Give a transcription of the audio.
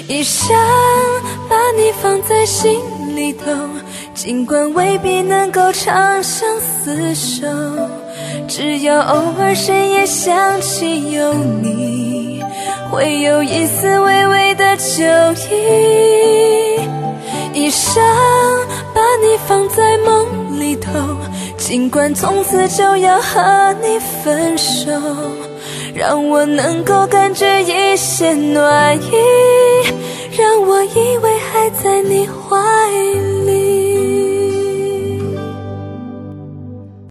一生把你放在心里头，尽管未必能够长相厮守，只要偶尔深夜想起有你，会有一丝微微的酒意。一生把你放在梦里头，尽管从此就要和你分手，让我能够感觉一些暖意，让我依偎还在你怀里。